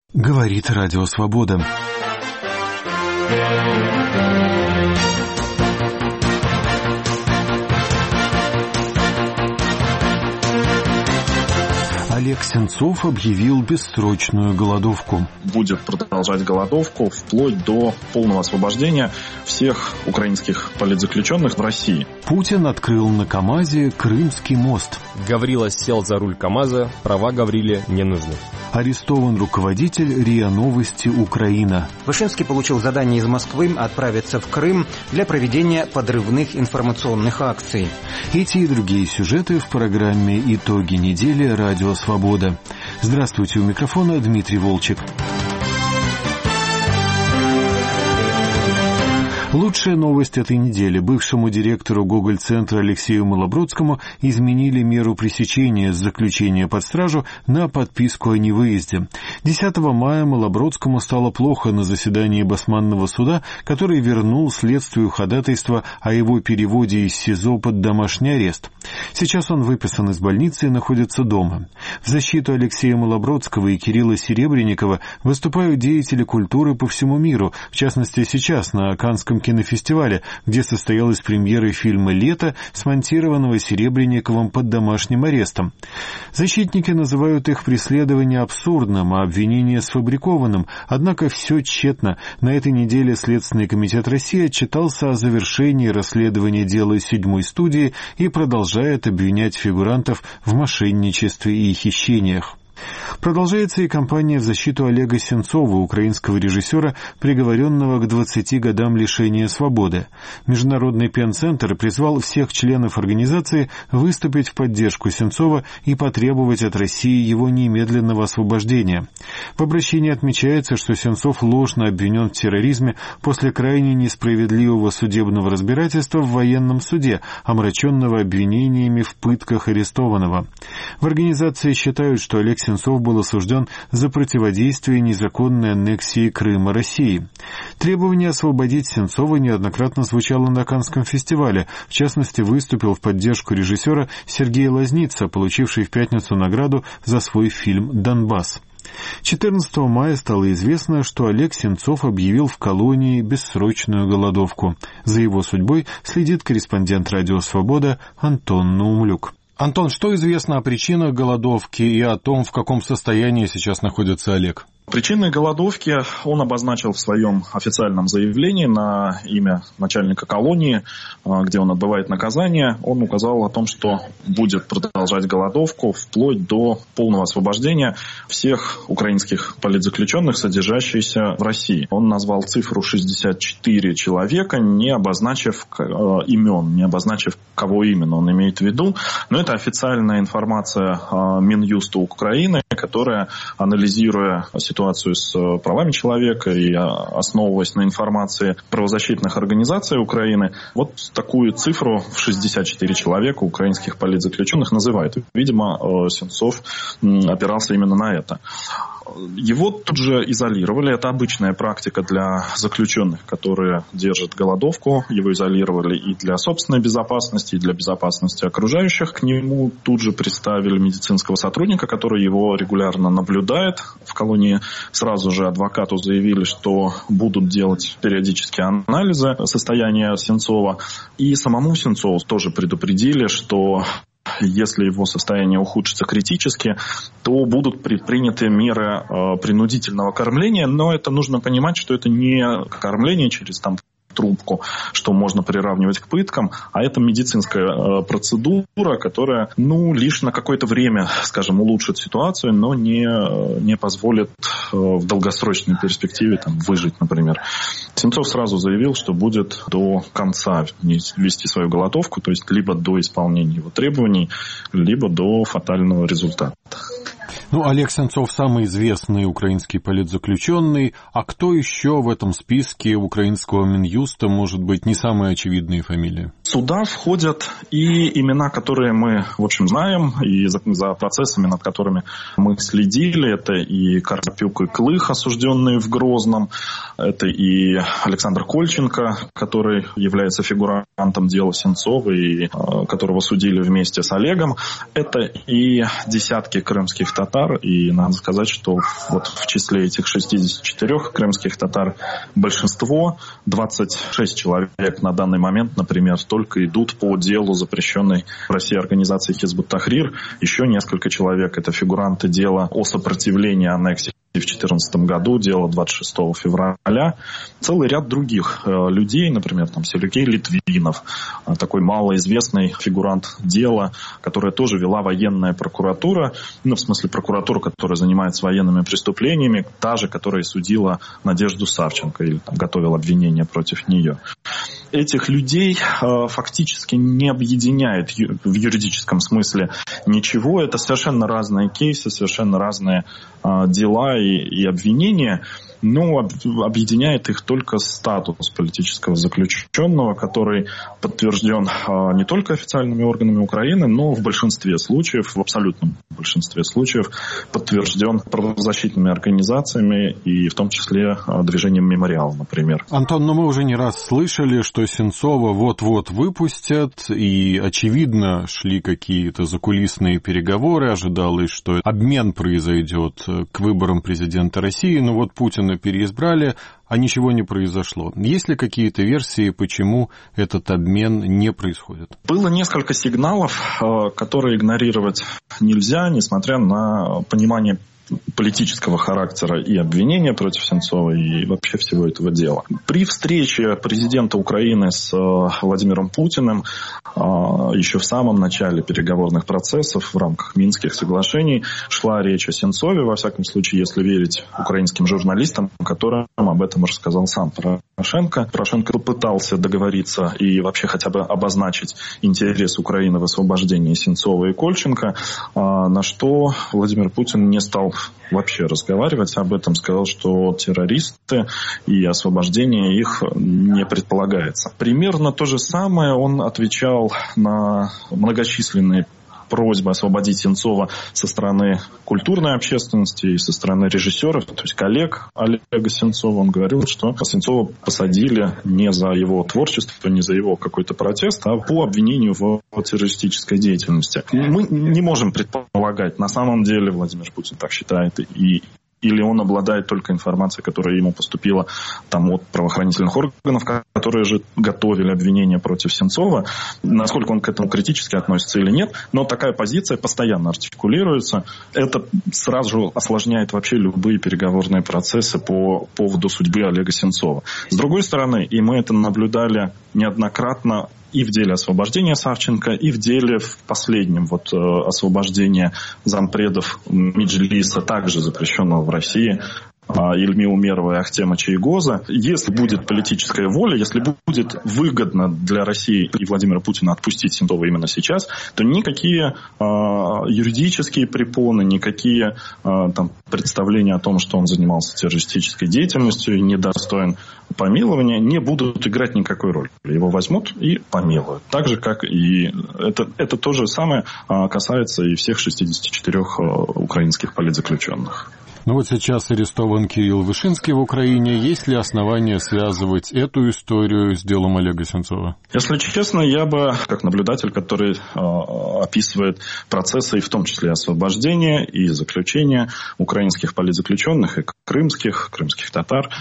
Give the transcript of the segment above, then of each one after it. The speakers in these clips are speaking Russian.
Говорит Радио Свобода. Олег Сенцов объявил бессрочную голодовку. Будет продолжать голодовку вплоть до полного освобождения всех украинских политзаключенных в России. Путин открыл на КамАЗе Крымский мост. Гаврила сел за руль КамАЗа, права Гавриле не нужны. Арестован руководитель РИА Новости Украина. Вышинский получил задание из Москвы отправиться в Крым для проведения подрывных информационных акций. Эти и другие сюжеты в программе «Итоги недели. Радио Свобода». Здравствуйте, у микрофона Дмитрий Волчек. Лучшая новость этой недели. Бывшему директору Гоголь-центра Алексею Малобродскому изменили меру пресечения с заключения под стражу на подписку о невыезде. 10 мая Малобродскому стало плохо на заседании Басманного суда, который вернул следствию ходатайство о его переводе из СИЗО под домашний арест. Сейчас он выписан из больницы и находится дома. В защиту Алексея Малобродского и Кирилла Серебренникова выступают деятели культуры по всему миру, в частности сейчас на Каннском кинофестивале, где состоялась премьера фильма «Лето», смонтированного Серебренниковым под домашним арестом. Защитники называют их преследование абсурдным, а обвинение сфабрикованным, однако все тщетно. На этой неделе Следственный комитет России отчитался о завершении расследования дела 7-й студии и продолжает обвинять фигурантов в мошенничестве и хищениях. Продолжается и кампания в защиту Олега Сенцова, украинского режиссера, приговоренного к 20 годам лишения свободы. Международный пен-центр призвал всех членов организации выступить в поддержку Сенцова и потребовать от России его немедленного освобождения. В обращении отмечается, что Сенцов ложно обвинен в терроризме после крайне несправедливого судебного разбирательства в военном суде, омраченного обвинениями в пытках арестованного. В организации считают, что Олег Сенцов был осужден за противодействие незаконной аннексии Крыма России. Требование освободить Сенцова неоднократно звучало на Каннском фестивале. В частности, выступил в поддержку режиссера Сергей Лазница, получивший в пятницу награду за свой фильм «Донбасс». 14 мая стало известно, что Олег Сенцов объявил в колонии бессрочную голодовку. За его судьбой следит корреспондент «Радио Свобода» Антон Наумлюк. Антон, что известно о причинах голодовки и о том, в каком состоянии сейчас находится Олег? Причины голодовки он обозначил в своем официальном заявлении на имя начальника колонии, где он отбывает наказание. Он указал о том, что будет продолжать голодовку вплоть до полного освобождения всех украинских политзаключенных, содержащихся в России. Он назвал цифру 64 человека, не обозначив имен, не обозначив, кого именно он имеет в виду. Но это официальная информация Минюста Украины, которая, анализируя ситуацию с правами человека и основываясь на информации правозащитных организаций Украины, вот такую цифру в 64 человека украинских политзаключенных называет. Видимо, Сенцов опирался именно на это. Его тут же изолировали. Это обычная практика для заключенных, которые держат голодовку. Его изолировали и для собственной безопасности, и для безопасности окружающих. К нему тут же представили медицинского сотрудника, который его регулярно наблюдает. В колонии сразу же адвокату заявили, что будут делать периодические анализы состояния Сенцова. И самому Сенцову тоже предупредили, что если его состояние ухудшится критически, то будут предприняты меры принудительного кормления. Но это нужно понимать, что это не кормление через трубку, что можно приравнивать к пыткам, а это медицинская процедура, которая, лишь на какое-то время, скажем, улучшит ситуацию, но не позволит в долгосрочной перспективе выжить, например. Сенцов сразу заявил, что будет до конца вести свою голодовку, то есть либо до исполнения его требований, либо до фатального результата. Олег Сенцов самый известный украинский политзаключенный, а кто еще в этом списке украинского Минюста может быть не самые очевидные фамилии? Сюда входят и имена, которые мы, в общем, знаем, и за процессами, над которыми мы следили. Это и Карпюк, и Клых, осужденные в Грозном. Это и Александр Кольченко, который является фигурантом дела Сенцова, и которого судили вместе с Олегом. Это и десятки крымских татар. И надо сказать, что вот в числе этих 64 крымских татар большинство, 26 человек на данный момент, например, только идут по делу запрещенной в России организации Хизбут Тахрир. Еще несколько человек — это фигуранты дела о сопротивлении аннексии в 2014 году, дело 26 февраля. Целый ряд других людей, например, там Сергей Литвинов, такой малоизвестный фигурант дела, которое тоже вела военная прокуратура, в смысле прокуратура, которая занимается военными преступлениями, та же, которая судила Надежду Савченко или готовила обвинение против нее. Этих людей фактически не объединяет в юридическом смысле ничего. Это совершенно разные кейсы, совершенно разные дела и обвинения. Но объединяет их только статус политического заключенного, который подтвержден не только официальными органами Украины, но в большинстве случаев, в абсолютном большинстве случаев, подтвержден правозащитными организациями и в том числе движением «Мемориал», например. Антон, но мы уже не раз слышали, что Сенцова вот-вот выпустят, и, очевидно, шли какие-то закулисные переговоры, ожидалось, что обмен произойдет к выборам президента России, но вот Путина переизбрали, а ничего не произошло. Есть ли какие-то версии, почему этот обмен не происходит? Было несколько сигналов, которые игнорировать нельзя, несмотря на понимание политического характера и обвинения против Сенцова, и вообще всего этого дела. При встрече президента Украины с Владимиром Путиным еще в самом начале переговорных процессов в рамках Минских соглашений шла речь о Сенцове, во всяком случае, если верить украинским журналистам, которым об этом рассказал сам Порошенко. Порошенко попытался договориться и вообще хотя бы обозначить интерес Украины в освобождении Сенцова и Кольченко, на что Владимир Путин не стал вообще разговаривать об этом, сказал, что террористы и освобождение их не предполагается. Примерно то же самое он отвечал на многочисленные просьбы освободить Сенцова со стороны культурной общественности и со стороны режиссеров, то есть коллег Олега Сенцова. Он говорил, что Сенцова посадили не за его творчество, не за его какой-то протест, а по обвинению в террористической деятельности. Мы не можем предполагать, на самом деле Владимир Путин так считает, или он обладает только информацией, которая ему поступила там, от правоохранительных органов, которые же готовили обвинения против Сенцова. Насколько он к этому критически относится или нет. Но такая позиция постоянно артикулируется. Это сразу же осложняет вообще любые переговорные процессы по поводу судьбы Олега Сенцова. С другой стороны, и мы это наблюдали неоднократно, и в деле освобождения Савченко, и в деле в последнем освобождения зампредов Меджлиса, также запрещенного в России, Ильми Умерова и Ахтема Чайгоза. Если будет политическая воля, если будет выгодно для России и Владимира Путина отпустить Сенцова именно сейчас, то никакие юридические препоны, никакие представления о том, что он занимался террористической деятельностью и недостоин помилования, не будут играть никакой роли. Его возьмут и помилуют. Так же, как и это то же самое касается и всех 64 украинских политзаключенных. Ну вот сейчас арестован Кирилл Вышинский в Украине. Есть ли основания связывать эту историю с делом Олега Сенцова? Если честно, я бы, как наблюдатель, который описывает процессы, и в том числе освобождения и заключения украинских политзаключенных и крымских татар,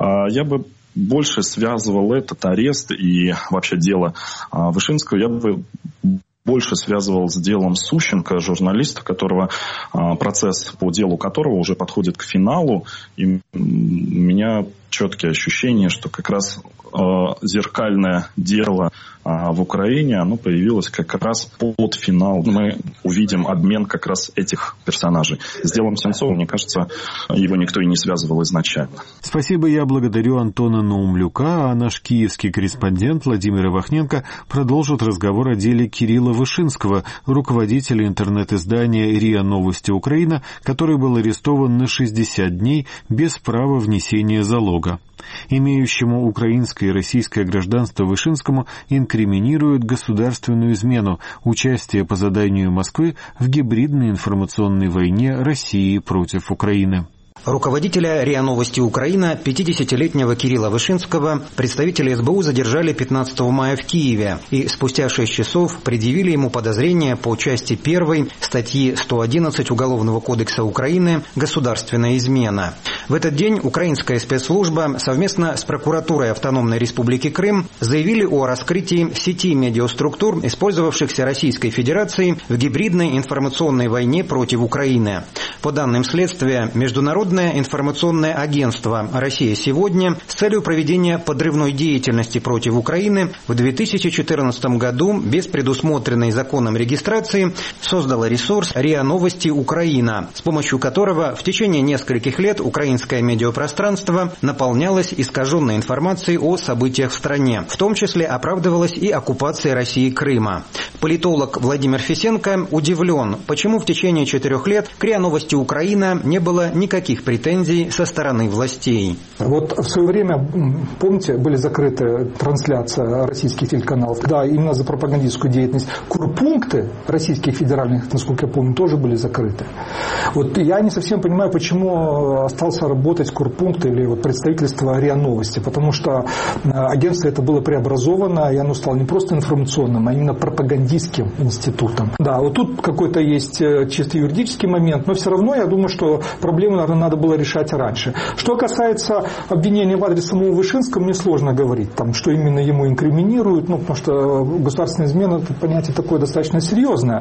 я бы больше связывал этот арест и вообще дело Вышинского, я бы больше связывал с делом Сущенко, журналиста, которого процесс по делу которого уже подходит к финалу. И у меня четкие ощущения, что как раз зеркальное дело в Украине, оно появилось как раз под финал. Мы увидим обмен как раз этих персонажей. С делом Сенцова, мне кажется, его никто и не связывал изначально. Спасибо, я благодарю Антона Наумлюка, а наш киевский корреспондент Владимир Ивахненко продолжит разговор о деле Кирилла Вышинского, руководителя интернет-издания РИА Новости Украина, который был арестован на 60 дней без права внесения залога. политолога. Имеющему украинское и российское гражданство Вышинскому инкриминируют государственную измену, участие по заданию Москвы в гибридной информационной войне России против Украины. Руководителя РИА Новости Украина, 50-летнего Кирилла Вышинского, представители СБУ задержали 15 мая в Киеве и спустя 6 часов предъявили ему подозрения по части 1 статьи 111 Уголовного кодекса Украины «Государственная измена». В этот день украинская спецслужба совместно с прокуратурой Автономной Республики Крым заявили о раскрытии сети медиаструктур, использовавшихся Российской Федерацией в гибридной информационной войне против Украины. По данным следствия, Международное информационное агентство «Россия сегодня» с целью проведения подрывной деятельности против Украины в 2014 году без предусмотренной законом регистрации создало ресурс РИА Новости Украина, с помощью которого в течение нескольких лет украинское медиапространство наполнялось искаженной информацией о событиях в стране, в том числе оправдывалась и оккупация России Крыма. Политолог Владимир Фесенко удивлен, почему в течение 4 лет к РИА Новости Украина не было никаких претензий со стороны властей. Вот в свое время, помните, были закрыты трансляции российских телеканалов. Да, именно за пропагандистскую деятельность. Курпункты российских федеральных, насколько я помню, тоже были закрыты. Вот я не совсем понимаю, почему остался работать Курпункт или вот представительство РИА Новости. Потому что агентство это было преобразовано, и оно стало не просто информационным, а именно пропагандистским институтом. Да, вот тут какой-то есть чисто юридический момент, но все равно я думаю, что проблему, наверное, надо было решать раньше. Что касается обвинения в адрес самого Вышинского, мне сложно говорить, там, что именно ему инкриминируют, потому что государственная измена, это понятие такое достаточно серьезное.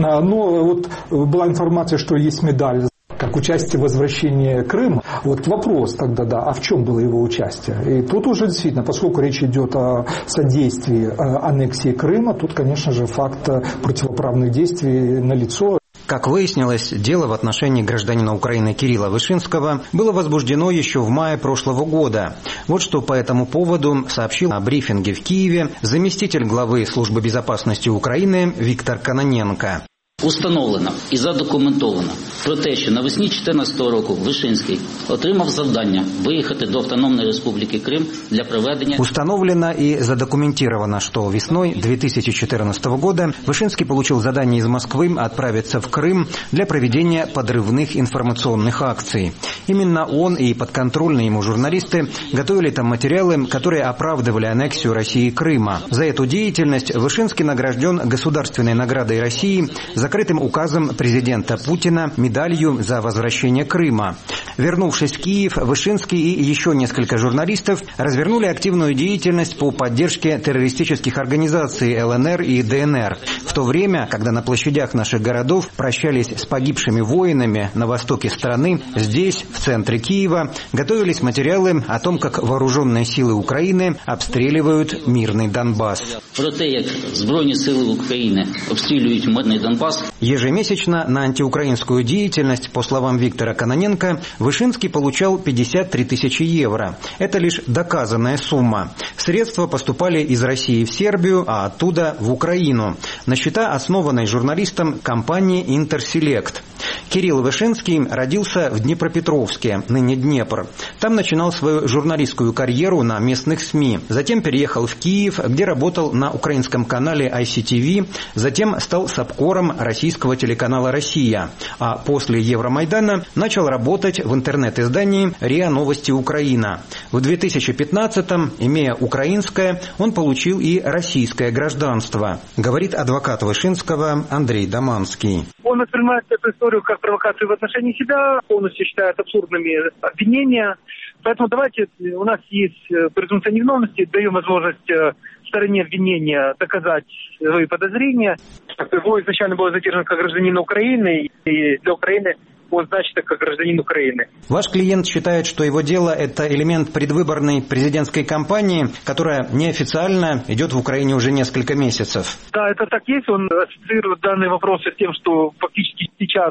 Но вот была информация, что есть медаль как участие в возвращении Крыма. Вот вопрос тогда, да, а в чем было его участие? И тут уже действительно, поскольку речь идет о содействии аннексии Крыма, тут, конечно же, факт противоправных действий налицо. Как выяснилось, дело в отношении гражданина Украины Кирилла Вышинского было возбуждено еще в мае прошлого года. Вот что по этому поводу сообщил на брифинге в Киеве заместитель главы Службы безопасности України Віктор Кононенко. Установлено і задокументовано про те, що навесні 2014 року Вышинский отримав завдання виїхати до Автономной Республики Крым для проведения... Установлено и задокументировано, что весной 2014 года Вышинский получил задание из Москвы отправиться в Крым для проведения подрывных информационных акций. Именно он и подконтрольные ему журналисты готовили там материалы, которые оправдывали аннексию России Крыма. За эту деятельность Вышинский награжден Государственной наградой России, закрытым указом президента Путина, медалью за возвращение Крыма. Вернувшись в Киев, Вышинский и еще несколько журналистов развернули активную деятельность по поддержке террористических организаций ЛНР и ДНР. В то время, когда на площадях наших городов прощались с погибшими воинами на востоке страны, здесь, в центре Киева, готовились материалы о том, как вооруженные силы Украины обстреливают мирный Донбасс. Про те, як Збройні сили України обстрілюють мирний Донбасс. Ежемесячно на антиукраинскую деятельность, по словам Виктора Кононенко, Вышинский получал 53 тысячи евро. Это лишь доказанная сумма. Средства поступали из России в Сербию, а оттуда в Украину, на счета, основанной журналистом компании «Интерселект». Кирилл Вышинский родился в Днепропетровске, ныне Днепр. Там начинал свою журналистскую карьеру на местных СМИ. Затем переехал в Киев, где работал на украинском канале ICTV. Затем стал сабкором российского телеканала «Россия». А после Евромайдана начал работать в интернет-издании РИА Новости Украина. В 2015-м, имея украинское, он получил и российское гражданство, говорит адвокат Вышинского Андрей Доманский. Он воспринимает эту историю как провокацию в отношении себя, полностью считает абсурдными обвинения. Поэтому давайте, у нас есть презумпция невиновности, даем возможность стороне обвинения доказать свои подозрения. Его изначально было задержано как гражданин Украины, и для Украины он значится как гражданин Украины. Ваш клиент считает, что его дело – это элемент предвыборной президентской кампании, которая неофициально идет в Украине уже несколько месяцев. Да, это так есть. Он ассоциирует данные вопросы с тем, что фактически сейчас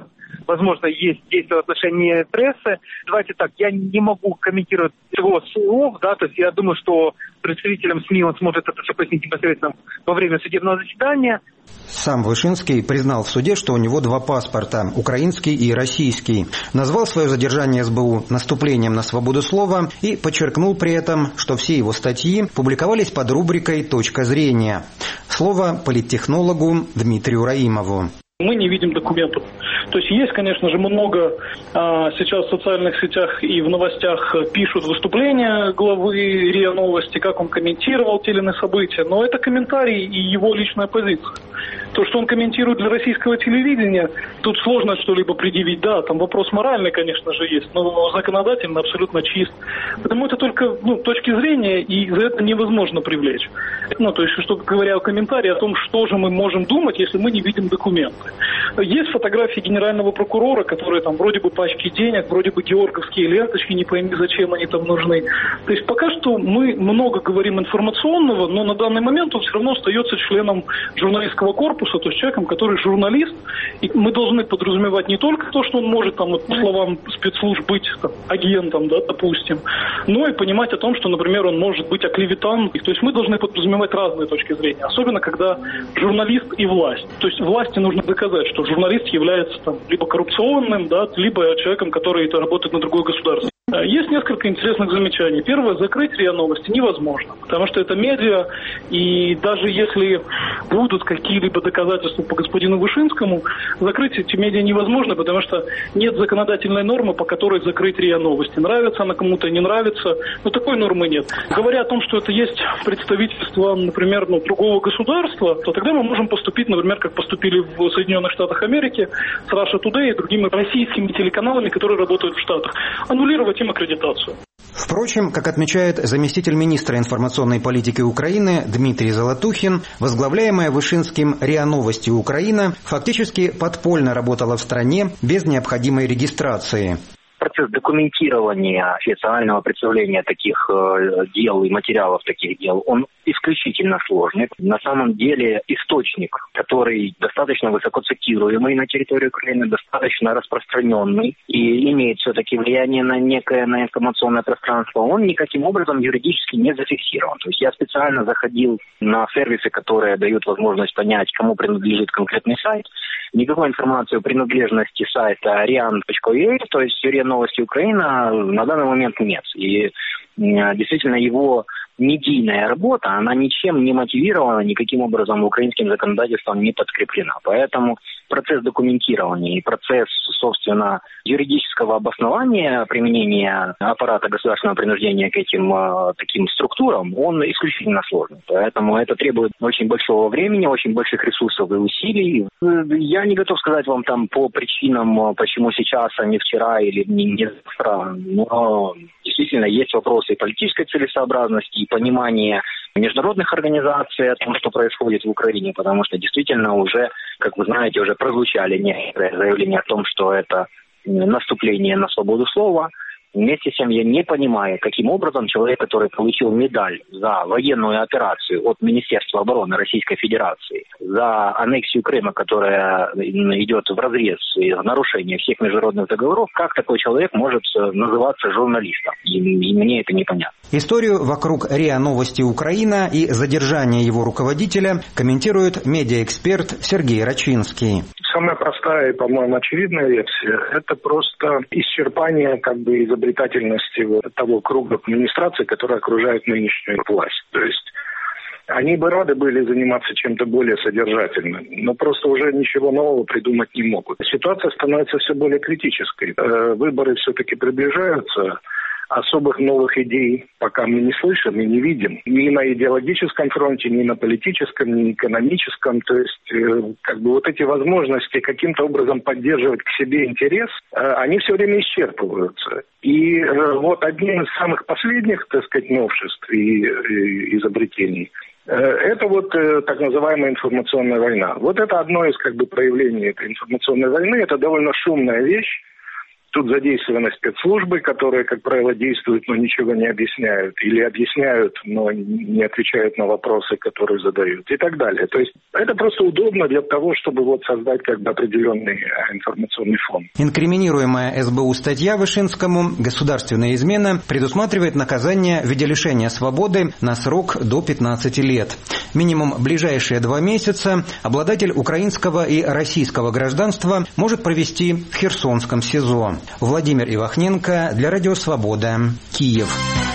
возможно, есть действия в отношении прессы. Давайте так, я не могу комментировать его слов, да, то есть я думаю, что представителям СМИ он сможет это все пояснить непосредственно во время судебного заседания. Сам Вышинский признал в суде, что у него два паспорта – украинский и российский. Назвал свое задержание СБУ наступлением на свободу слова и подчеркнул при этом, что все его статьи публиковались под рубрикой «Точка зрения». Слово политтехнологу Дмитрию Раимову. Мы не видим документов. То есть, конечно же, много сейчас в социальных сетях и в новостях пишут выступления главы РИА Новости, как он комментировал те или иные события, но это комментарий и его личная позиция. То, что он комментирует для российского телевидения, тут сложно что-либо предъявить. Да, там вопрос моральный, конечно же, есть, но законодательно абсолютно чист. Потому это только точки зрения, и за это невозможно привлечь. То есть, что говоря о комментарии о том, что же мы можем думать, если мы не видим документы. Есть фотографии генерального прокурора, которые там вроде бы пачки денег, вроде бы георгиевские ленточки, не пойми, зачем они там нужны. То есть пока что мы много говорим информационного, но на данный момент он все равно остается членом журналистского корпуса, то есть человеком, который журналист. И мы должны подразумевать не только то, что он может, по словам спецслужб, быть агентом, да, допустим, но и понимать о том, что, например, он может быть оклеветан. То есть мы должны подразумевать разные точки зрения, особенно когда журналист и власть. То есть власти нужно доказать, что журналист является либо коррупционным, да, либо человеком, который работает на другое государство. Есть несколько интересных замечаний. Первое, закрыть РИА Новости невозможно, потому что это медиа, и даже если будут какие-либо доказательства по господину Вышинскому, закрыть эти медиа невозможно, потому что нет законодательной нормы, по которой закрыть РИА Новости. Нравится она кому-то, не нравится, но такой нормы нет. Говоря о том, что это есть представительство, например, другого государства, то тогда мы можем поступить, например, как поступили в Соединенных Штатах Америки с Russia Today и другими российскими телеканалами, которые работают в Штатах. Аннулировать им аккредитацию. Впрочем, как отмечает заместитель министра информационной политики Украины Дмитрий Золотухин, возглавляемая Вышинским РИА Новости Украина фактически подпольно работала в стране без необходимой регистрации. Процесс документирования официального представления таких дел и материалов таких дел, он исключительно сложный. На самом деле источник, который достаточно высоко цитируемый на территории Украины, достаточно распространенный и имеет все-таки влияние на некое информационное пространство, он никаким образом юридически не зафиксирован. То есть я специально заходил на сервисы, которые дают возможность понять, кому принадлежит конкретный сайт. Никакой информации о принадлежности сайта rian.ua, то есть РИА Новости Украина, на данный момент нет. И действительно его медийная работа, она ничем не мотивирована, никаким образом украинским законодательством не подкреплена. Поэтому процесс документирования и процесс, собственно, юридического обоснования применения аппарата государственного принуждения к этим таким структурам, он исключительно сложный. Поэтому это требует очень большого времени, очень больших ресурсов и усилий. Я не готов сказать вам по причинам, почему сейчас, а не вчера или не завтра, но действительно есть вопросы политической целесообразности, и понимания международных организаций о том, что происходит в Украине, потому что действительно уже, как вы знаете, уже прозвучали некоторые заявления о том, что это наступление на свободу слова. Вместе с тем я не понимаю, каким образом человек, который получил медаль за военную операцию от Министерства обороны Российской Федерации, за аннексию Крыма, которая идет вразрез и в нарушение всех международных договоров, как такой человек может называться журналистом? И мне это непонятно. Историю вокруг РИА Новости Украина и задержания его руководителя комментирует медиаэксперт Сергей Рачинский. Самая простая и, по-моему, очевидная версия – это просто исчерпание изобретательности того круга администрации, который окружает нынешнюю власть. То есть они бы рады были заниматься чем-то более содержательным, но просто уже ничего нового придумать не могут. Ситуация становится все более критической. Выборы все-таки приближаются. Особых новых идей пока мы не слышим и не видим. Ни на идеологическом фронте, ни на политическом, ни на экономическом. То есть эти возможности каким-то образом поддерживать к себе интерес, они все время исчерпываются. И одним из самых последних, новшеств и изобретений это так называемая информационная война. Это одно из проявлений этой информационной войны. Это довольно шумная вещь. Тут задействованы спецслужбы, которые, как правило, действуют, но ничего не объясняют. Или объясняют, но не отвечают на вопросы, которые задают. И так далее. То есть это просто удобно для того, чтобы вот создать как бы определенный информационный фон. Инкриминируемая СБУ статья Вышинскому «Государственная измена» предусматривает наказание в виде лишения свободы на срок до 15 лет. Минимум ближайшие 2 месяца обладатель украинского и российского гражданства может провести в Херсонском СИЗО. Владимир Ивахненко для Радио Свобода, Киев.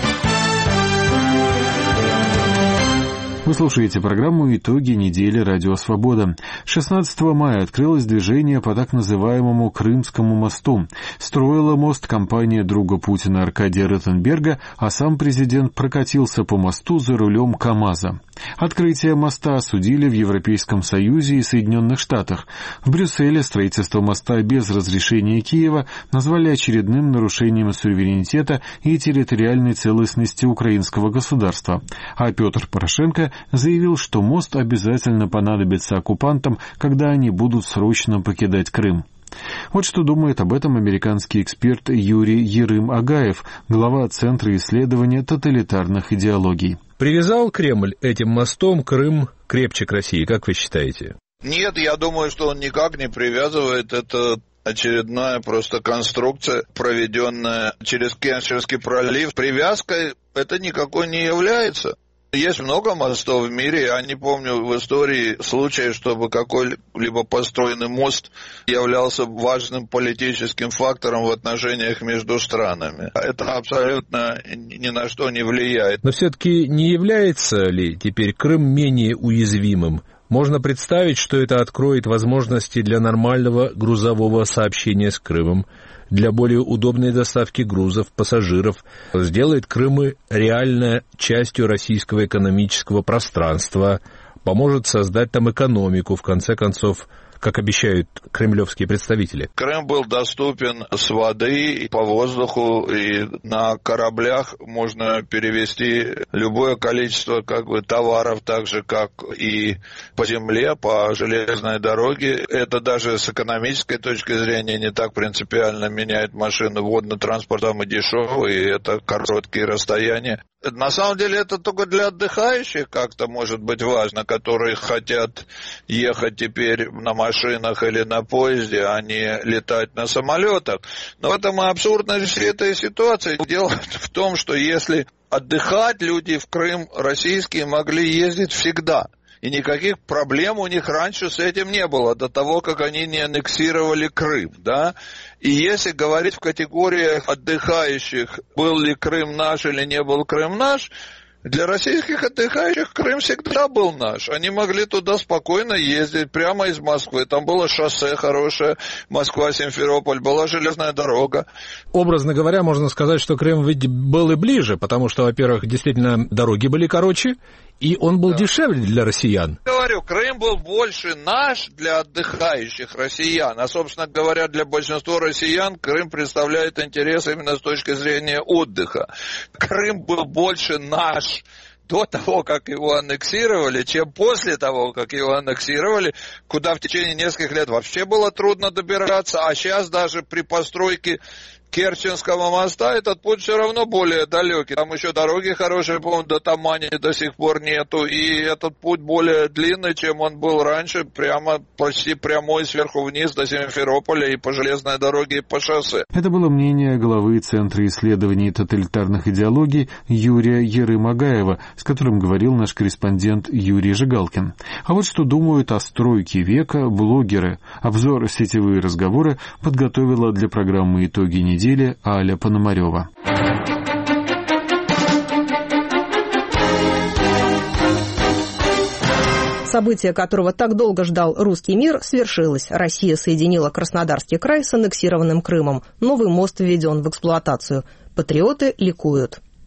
Вы слушаете программу «Итоги недели. Радио Свобода». 16 мая открылось движение по так называемому Крымскому мосту. Строила мост компания друга Путина Аркадия Ротенберга, а сам президент прокатился по мосту за рулем КамАЗа. Открытие моста осудили в Европейском Союзе и Соединенных Штатах. В Брюсселе строительство моста без разрешения Киева назвали очередным нарушением суверенитета и территориальной целостности украинского государства. А Петр Порошенко заявил, что мост обязательно понадобится оккупантам, когда они будут срочно покидать Крым. Вот что думает об этом американский эксперт Юрий Ерым-Агаев, глава Центра исследования тоталитарных идеологий. Привязал Кремль этим мостом Крым крепче к России, как вы считаете? Нет, я думаю, что он никак не привязывает. Это очередная просто конструкция, проведенная через Керченский пролив. Привязкой это никакой не является. Есть много мостов в мире, я не помню в истории случая, чтобы какой-либо построенный мост являлся важным политическим фактором в отношениях между странами. Это абсолютно ни на что не влияет. Но все-таки не является ли теперь Крым менее уязвимым? Можно представить, что это откроет возможности для нормального грузового сообщения с Крымом, для более удобной доставки грузов, пассажиров, сделает Крым реально частью российского экономического пространства, поможет создать там экономику, в конце концов, как обещают кремлевские представители. Крым был доступен с воды, и по воздуху, и на кораблях можно перевезти любое количество товаров, так же, как и по земле, по железной дороге. Это даже с экономической точки зрения не так принципиально меняет машины. Водный транспорт там и дешевый, и это короткие расстояния. На самом деле это только для отдыхающих как-то может быть важно, которые хотят ехать теперь на машинах или на поезде, а не летать на самолетах. Но в этом и абсурдность этой ситуации. Дело в том, что если отдыхать, люди в Крым российские могли ездить всегда. И никаких проблем у них раньше с этим не было, до того, как они не аннексировали Крым, да. И если говорить в категориях отдыхающих, был ли Крым наш или не был Крым наш, для российских отдыхающих Крым всегда был наш. Они могли туда спокойно ездить прямо из Москвы. Там было шоссе хорошее, Москва-Симферополь, была железная дорога. Образно говоря, можно сказать, что Крым ведь был и ближе, потому что, во-первых, действительно дороги были короче, и он был дешевле для россиян. Говорю, Крым был больше наш для отдыхающих россиян, а, собственно говоря, для большинства россиян Крым представляет интерес именно с точки зрения отдыха. Крым был больше наш до того, как его аннексировали, чем после того, как его аннексировали, куда в течение нескольких лет вообще было трудно добираться, а сейчас даже при постройке Керченского моста этот путь все равно более далекий. Там еще дороги хорошие, по-моему, до Тамани до сих пор нету. И этот путь более длинный, чем он был раньше. Прямо, почти прямой сверху вниз до Симферополя и по железной дороге, и по шоссе. Это было мнение главы Центра исследований тоталитарных идеологий Юрия Ерым-Агаева, с которым говорил наш корреспондент Юрий Жигалкин. А вот что думают о стройке века блогеры. Обзор «Сетевые разговоры» подготовила для программы «Итоги недели» Аля Пономарева. Событие, которого так долго ждал русский мир, свершилось. Россия соединила Краснодарский край с аннексированным Крымом. Новый мост введен в эксплуатацию. Патриоты ликуют.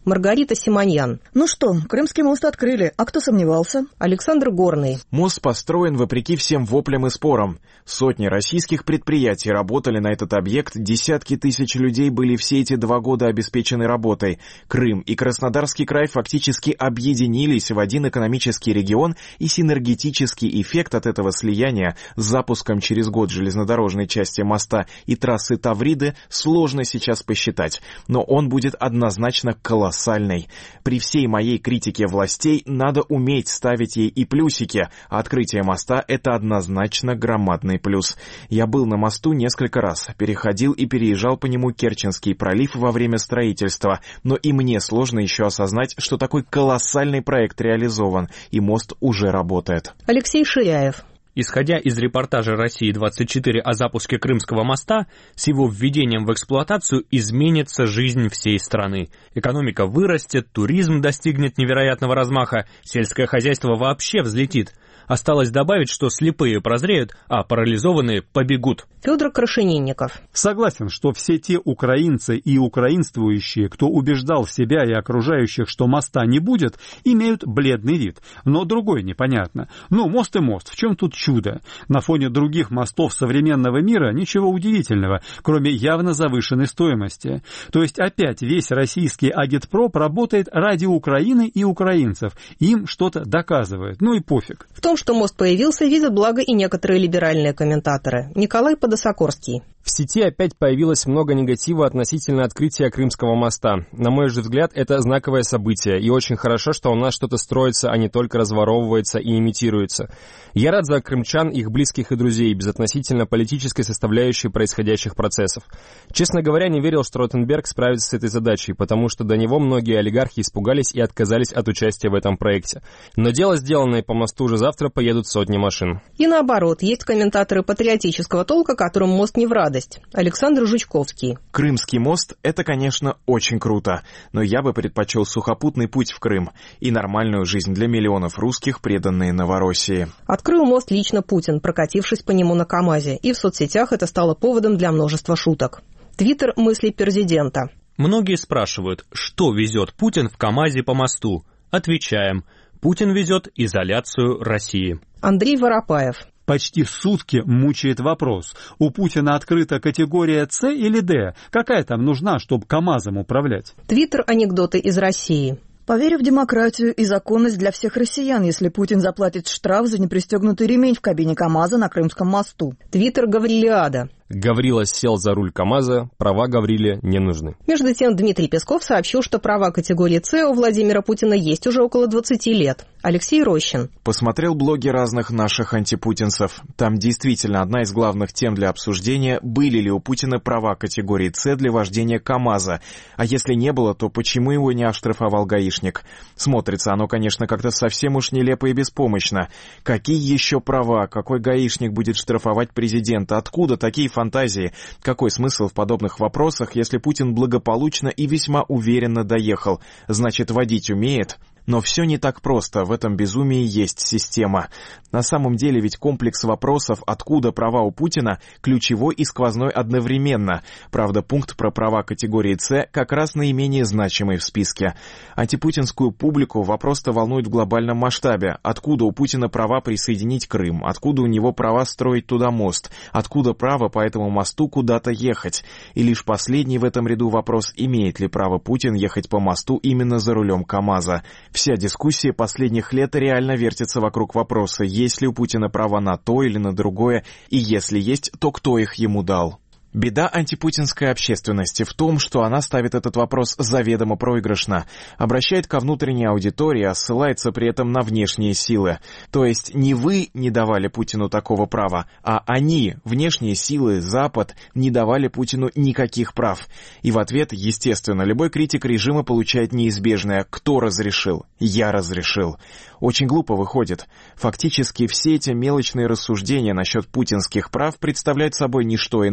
Маргарита Симоньян. Ну что, Крымский мост открыли, а кто сомневался? Александр Горный. Мост построен вопреки всем воплям и спорам. Сотни российских предприятий работали на этот объект, десятки тысяч людей были все эти 2 года обеспечены работой. Крым и Краснодарский край фактически объединились в один экономический регион, и синергетический эффект от этого слияния с запуском через год железнодорожной части моста и трассы Тавриды сложно сейчас посчитать, но он будет однозначно колоссальный. При всей моей критике властей надо уметь ставить ей и плюсики, а открытие моста — это однозначно громадный плюс. Я был на мосту несколько раз, переходил и переезжал по нему Керченский пролив во время строительства, но и мне сложно еще осознать, что такой колоссальный проект реализован, и мост уже работает. Алексей Ширяев. Исходя из репортажа «России-24» о запуске Крымского моста, с его введением в эксплуатацию изменится жизнь всей страны. Экономика вырастет, туризм достигнет невероятного размаха, сельское хозяйство вообще взлетит. Осталось добавить, что слепые прозреют, а парализованные побегут. Федор Крашенинников. Согласен, что все те украинцы и украинствующие, кто убеждал себя и окружающих, что моста не будет, имеют бледный вид. Но другое непонятно. Мост и мост, в чем тут чудо? На фоне других мостов современного мира ничего удивительного, кроме явно завышенной стоимости. То есть опять весь российский агитпроп работает ради Украины и украинцев. Им что-то доказывает. И пофиг. В том, что мост появился, видят благо и некоторые либеральные комментаторы. Николай Подосокорский. В сети опять появилось много негатива относительно открытия Крымского моста. На мой же взгляд, это знаковое событие, и очень хорошо, что у нас что-то строится, а не только разворовывается и имитируется. Я рад за крымчан, их близких и друзей, безотносительно политической составляющей происходящих процессов. Честно говоря, не верил, что Ротенберг справится с этой задачей, потому что до него многие олигархи испугались и отказались от участия в этом проекте. Но дело сделано, и по мосту уже завтра поедут сотни машин. И наоборот, есть комментаторы патриотического толка, которым мост не в радость. Александр Жучковский. Крымский мост — это, конечно, очень круто, но я бы предпочел сухопутный путь в Крым и нормальную жизнь для миллионов русских, преданные Новороссии. Открыл мост лично Путин, прокатившись по нему на КамАЗе, и в соцсетях это стало поводом для множества шуток. Твиттер мыслей президента. Многие спрашивают, что везет Путин в КамАЗе по мосту. Отвечаем, Путин везет изоляцию России. Андрей Воропаев. Почти сутки мучает вопрос. У Путина открыта категория С или Д? Какая там нужна, чтобы КамАЗом управлять? Твиттер «Анекдоты из России». Поверю в демократию и законность для всех россиян, если Путин заплатит штраф за непристегнутый ремень в кабине КамАЗа на Крымском мосту. Твиттер «Гаврилиада». Гаврила сел за руль КамАЗа, права Гавриле не нужны. Между тем, Дмитрий Песков сообщил, что права категории С у Владимира Путина есть уже около 20 лет. Алексей Рощин. Посмотрел блоги разных наших антипутинцев. Там действительно одна из главных тем для обсуждения, были ли у Путина права категории С для вождения КамАЗа. А если не было, то почему его не оштрафовал гаишник? Смотрится оно, конечно, как-то совсем уж нелепо и беспомощно. Какие еще права? Какой гаишник будет штрафовать президента? Откуда такие фантазии? Какой смысл в подобных вопросах, если Путин благополучно и весьма уверенно доехал? Значит, водить умеет? Но все не так просто, в этом безумии есть система. На самом деле ведь комплекс вопросов, откуда права у Путина, ключевой и сквозной одновременно. Правда, пункт про права категории С как раз наименее значимый в списке. Антипутинскую публику вопрос-то волнует в глобальном масштабе. Откуда у Путина права присоединить Крым? Откуда у него права строить туда мост? Откуда право по этому мосту куда-то ехать? И лишь последний в этом ряду вопрос, имеет ли право Путин ехать по мосту именно за рулем КамАЗа. Вся дискуссия последних лет реально вертится вокруг вопроса, есть ли у Путина права на то или на другое, и если есть, то кто их ему дал. Беда антипутинской общественности в том, что она ставит этот вопрос заведомо проигрышно, обращает ко внутренней аудитории, а ссылается при этом на внешние силы. То есть не вы не давали Путину такого права, а они, внешние силы, Запад, не давали Путину никаких прав. И в ответ, естественно, любой критик режима получает неизбежное «кто разрешил?» «Я разрешил». Очень глупо выходит. Фактически все эти мелочные рассуждения насчет путинских прав представляют собой не что иное, как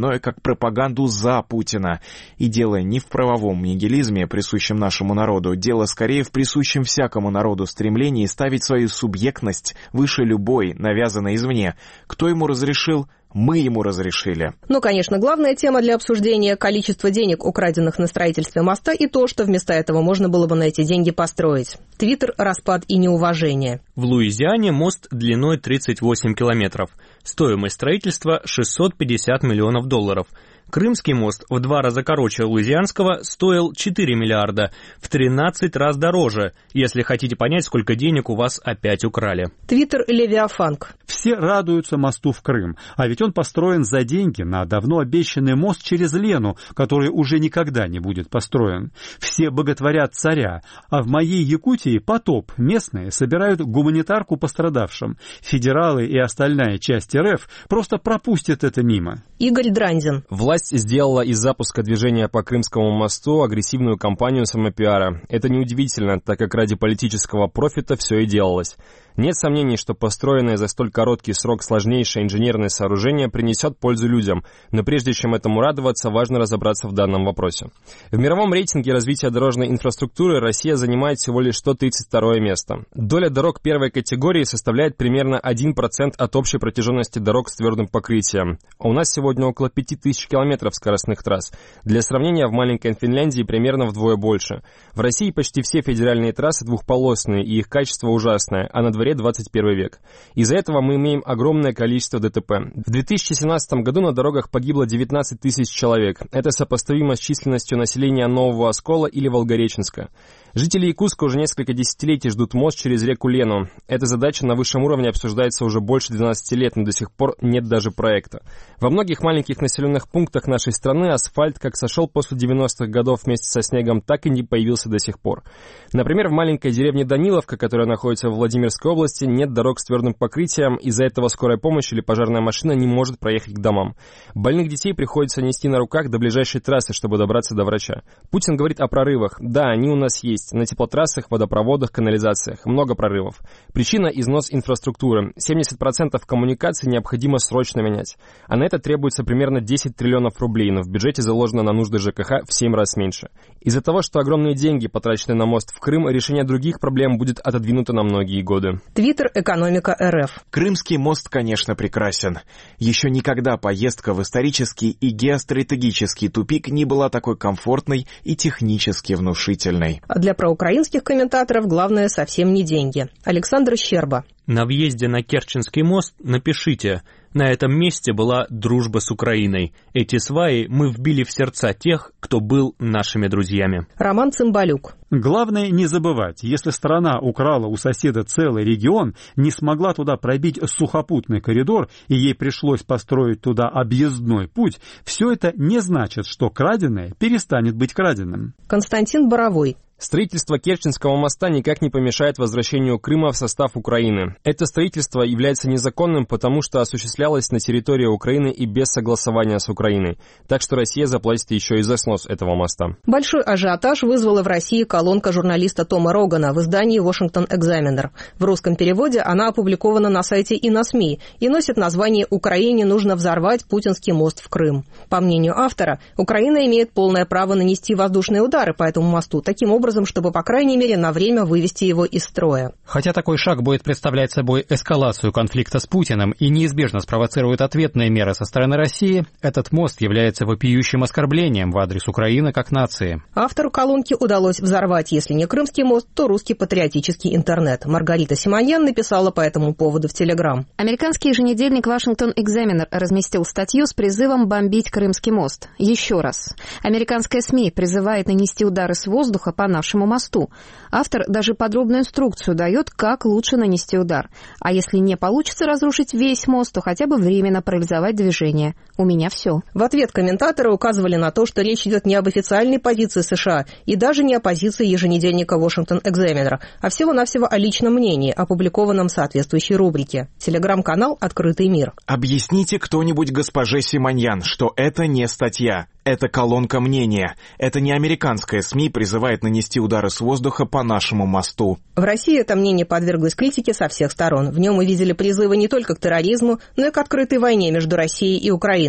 пропаганду за Путина. И дело не в правовом нигилизме, присущем нашему народу, дело скорее в присущем всякому народу стремлении ставить свою субъектность выше любой, навязанной извне. Кто ему разрешил? Мы ему разрешили. Ну, конечно, главная тема для обсуждения – количество денег, украденных на строительстве моста, и то, что вместо этого можно было бы на эти деньги построить. Твиттер, распад и неуважение. В Луизиане мост длиной 38 километров. Стоимость строительства – $650 миллионов. Крымский мост в 2 раза короче луизианского стоил 4 миллиарда, в 13 раз дороже, если хотите понять, сколько денег у вас опять украли. Твиттер Левиафанк. Все радуются мосту в Крым, а ведь он построен за деньги на давно обещанный мост через Лену, который уже никогда не будет построен. Все боготворят царя, а в моей Якутии потоп, местные собирают гуманитарку пострадавшим. Федералы и остальная часть РФ просто пропустят это мимо. Игорь Драндин. Власть сделала из запуска движения по Крымскому мосту агрессивную кампанию самопиара. Это неудивительно, так как ради политического профита все и делалось. Нет сомнений, что построенное за столь короткий срок сложнейшее инженерное сооружение принесет пользу людям, но прежде чем этому радоваться, важно разобраться в данном вопросе. В мировом рейтинге развития дорожной инфраструктуры Россия занимает всего лишь 132 место. Доля дорог первой категории составляет примерно 1% от общей протяженности дорог с твердым покрытием. У нас сегодня около 5000 километров скоростных трасс. Для сравнения, в маленькой Финляндии примерно вдвое больше. В России почти все федеральные трассы двухполосные, и их качество ужасное, а на дворе 21 век. Из-за этого мы имеем огромное количество ДТП. В 2017 году на дорогах погибло 19 тысяч человек. Это сопоставимо с численностью населения Нового Оскола или Волгореченска. Жители Якутска уже несколько десятилетий ждут мост через реку Лену. Эта задача на высшем уровне обсуждается уже больше 12 лет, но до сих пор нет даже проекта. Во многих маленьких населенных пунктах нашей страны асфальт как сошел после 90-х годов вместе со снегом, так и не появился до сих пор. Например, в маленькой деревне Даниловка, которая находится в Владимирской области, нет дорог с твердым покрытием, из-за этого скорая помощь или пожарная машина не может проехать к домам. Больных детей приходится нести на руках до ближайшей трассы, чтобы добраться до врача. Путин говорит о прорывах. Да, они у нас есть. На теплотрассах, водопроводах, канализациях. Много прорывов. Причина – износ инфраструктуры. 70% коммуникаций необходимо срочно менять. А на это требуется примерно 10 триллионов рублей, но в бюджете заложено на нужды ЖКХ в 7 раз меньше. Из-за того, что огромные деньги потрачены на мост в Крым, решение других проблем будет отодвинуто на многие годы. Твиттер «Экономика РФ». Крымский мост, конечно, прекрасен. Еще никогда поездка в исторический и геостратегический тупик не была такой комфортной и технически внушительной. Для проукраинских комментаторов главное совсем не деньги. Александр Щерба. На въезде на Керченский мост напишите: на этом месте была дружба с Украиной. Эти сваи мы вбили в сердца тех, кто был нашими друзьями. Роман Цымбалюк. Главное не забывать, если страна украла у соседа целый регион, не смогла туда пробить сухопутный коридор, и ей пришлось построить туда объездной путь, все это не значит, что краденое перестанет быть краденым. Константин Боровой. Строительство Керченского моста никак не помешает возвращению Крыма в состав Украины. Это строительство является незаконным, потому что осуществлялось на территории Украины и без согласования с Украиной. Так что Россия заплатит еще и за снос этого моста. Большой ажиотаж вызвала в России колонка журналиста Тома Рогана в издании «Washington Examiner». В русском переводе она опубликована на сайте и на СМИ и носит название «Украине нужно взорвать путинский мост в Крым». По мнению автора, Украина имеет полное право нанести воздушные удары по этому мосту, таким образом, чтобы, по крайней мере, на время вывести его из строя. Хотя такой шаг будет представлять собой эскалацию конфликта с Путиным и неизбежно спровоцирует ответные меры со стороны России, этот мост является вопиющим оскорблением в адрес Украины как нации. Автору колонки удалось взорвать, если не крымский мост, то русский патриотический интернет. Маргарита Симоньян написала по этому поводу в Телеграм. Американский еженедельник Washington Examiner разместил статью с призывом бомбить Крымский мост. Еще раз. Американская СМИ призывает нанести удары с воздуха по нашему мосту. Автор даже подробную инструкцию дает, как лучше нанести удар. А если не получится разрушить весь мост, то хотя бы временно парализовать движение. У меня все. В ответ комментаторы указывали на то, что речь идет не об официальной позиции США и даже не о позиции еженедельника Washington Examiner, а всего-навсего о личном мнении, опубликованном в соответствующей рубрике. Телеграм-канал «Открытый мир». Объясните кто-нибудь госпоже Симоньян, что это не статья. Это колонка мнения. Это не американская СМИ призывает нанести удары с воздуха по нашему мосту. В России это мнение подверглось критике со всех сторон. В нем мы видели призывы не только к терроризму, но и к открытой войне между Россией и Украиной.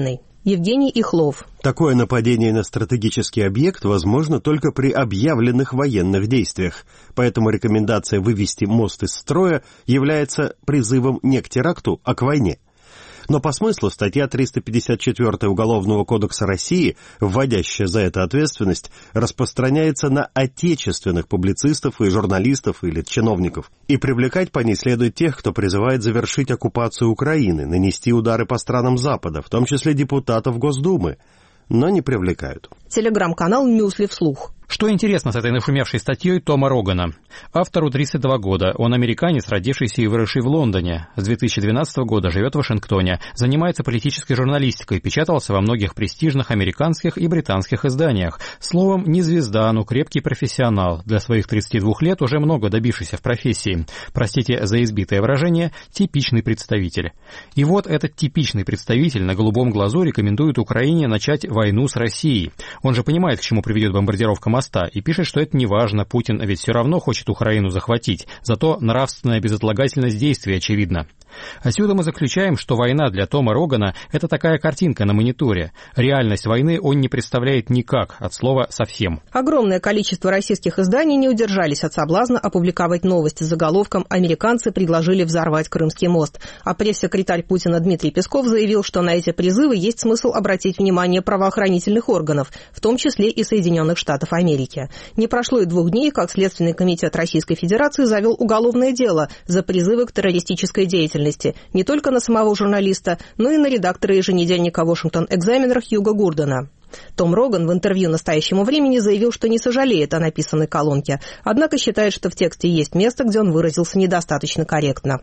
Евгений Ихлов. Такое нападение на стратегический объект возможно только при объявленных военных действиях. Поэтому рекомендация вывести мост из строя является призывом не к теракту, а к войне. Но по смыслу статья 354 Уголовного кодекса России, вводящая за это ответственность, распространяется на отечественных публицистов и журналистов или чиновников. И привлекать по ней следует тех, кто призывает завершить оккупацию Украины, нанести удары по странам Запада, в том числе депутатов Госдумы, но не привлекают. Телеграм-канал «Мюсли вслух». Что интересно с этой нашумевшей статьей Тома Рогана? Автору 32 года, он американец, родившийся и выросший в Лондоне. С 2012 года живет в Вашингтоне, занимается политической журналистикой, печатался во многих престижных американских и британских изданиях. Словом, не звезда, но крепкий профессионал, для своих 32 лет уже много добившийся в профессии. Простите за избитое выражение, типичный представитель. И вот этот типичный представитель на голубом глазу рекомендует Украине начать войну с Россией. Он же понимает, к чему приведет бомбардировка моста, и пишет, что это не важно, Путин ведь все равно хочет Украину захватить, зато нравственная безотлагательность действий очевидна. Отсюда мы заключаем, что война для Тома Рогана – это такая картинка на мониторе. Реальность войны он не представляет никак, от слова «совсем». Огромное количество российских изданий не удержались от соблазна опубликовать новости с заголовком «Американцы предложили взорвать Крымский мост». А пресс-секретарь Путина Дмитрий Песков заявил, что на эти призывы есть смысл обратить внимание правоохранительных органов, в том числе и Соединенных Штатов Америки. Не прошло и 2 дней, как Следственный комитет Российской Федерации завел уголовное дело за призывы к террористической деятельности не только на самого журналиста, но и на редактора еженедельника «Вашингтон Экзаменер» Хьюго Гурдена. Том Роган в интервью «Настоящему времени» заявил, что не сожалеет о написанной колонке, однако считает, что в тексте есть место, где он выразился недостаточно корректно.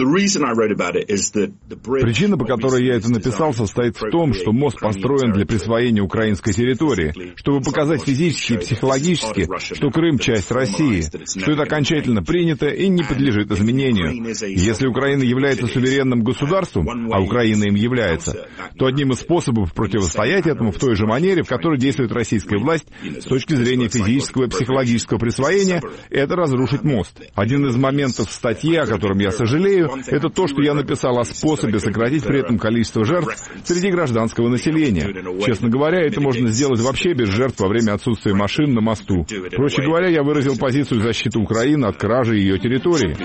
Причина, по которой я это написал, состоит в том, что мост построен для присвоения украинской территории, чтобы показать физически и психологически, что Крым — часть России, что это окончательно принято и не подлежит изменению. Если Украина является суверенным государством, а Украина им является, то одним из способов противостоять этому в той же манере, в которой действует российская власть с точки зрения физического и психологического присвоения, это разрушить мост. Один из моментов в статье, о котором я сожалею, это то, что я написал о способе сократить при этом количество жертв среди гражданского населения. Честно говоря, это можно сделать вообще без жертв во время отсутствия машин на мосту. Проще говоря, я выразил позицию защиты Украины от кражи ее территории.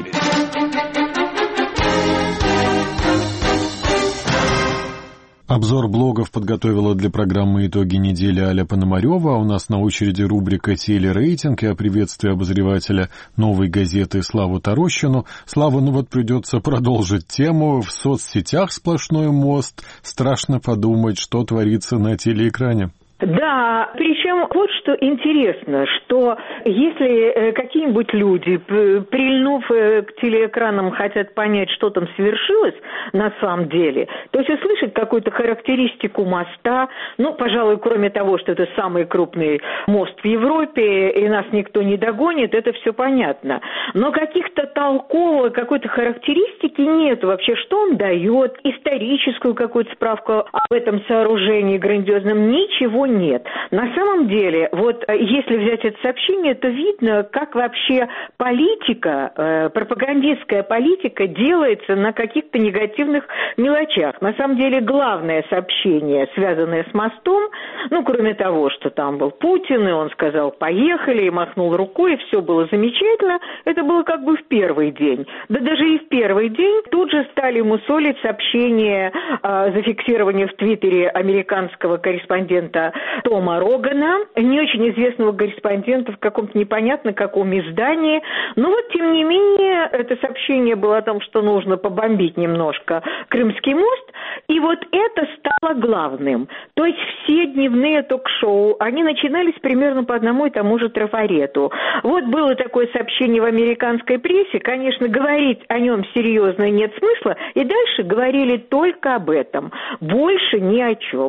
Обзор блогов подготовила для программы «Итоги недели» Аля Пономарева. У нас на очереди рубрика «Телерейтинг» и о приветствии обозревателя «Новой газеты» Славу Тарощину. Слава, придется продолжить тему. В соцсетях сплошной мост. Страшно подумать, что творится на телеэкране. Да, причем вот что интересно, что если какие-нибудь люди, прильнув к телеэкранам, хотят понять, что там совершилось на самом деле, то есть услышать какую-то характеристику моста, пожалуй, кроме того, что это самый крупный мост в Европе, и нас никто не догонит, это все понятно. Но каких-то толковых, какой-то характеристики нет вообще, что он дает, историческую какую-то справку об этом сооружении грандиозном, ничего нет. На самом деле, вот если взять это сообщение, то видно, как вообще политика, пропагандистская политика делается на каких-то негативных мелочах. На самом деле, главное сообщение, связанное с мостом, кроме того, что там был Путин, и он сказал «поехали», и махнул рукой, и все было замечательно, это было как бы в первый день. Да даже и в первый день тут же стали мусолить сообщение, зафиксирование в Твиттере американского корреспондента Тома Рогана, не очень известного корреспондента в каком-то непонятно каком издании. Но тем не менее, это сообщение было о том, что нужно побомбить немножко Крымский мост, и вот это стало главным. То есть все дневные ток-шоу, они начинались примерно по одному и тому же трафарету. Вот было такое сообщение в американской прессе, конечно, говорить о нем серьезно нет смысла, и дальше говорили только об этом, больше ни о чем.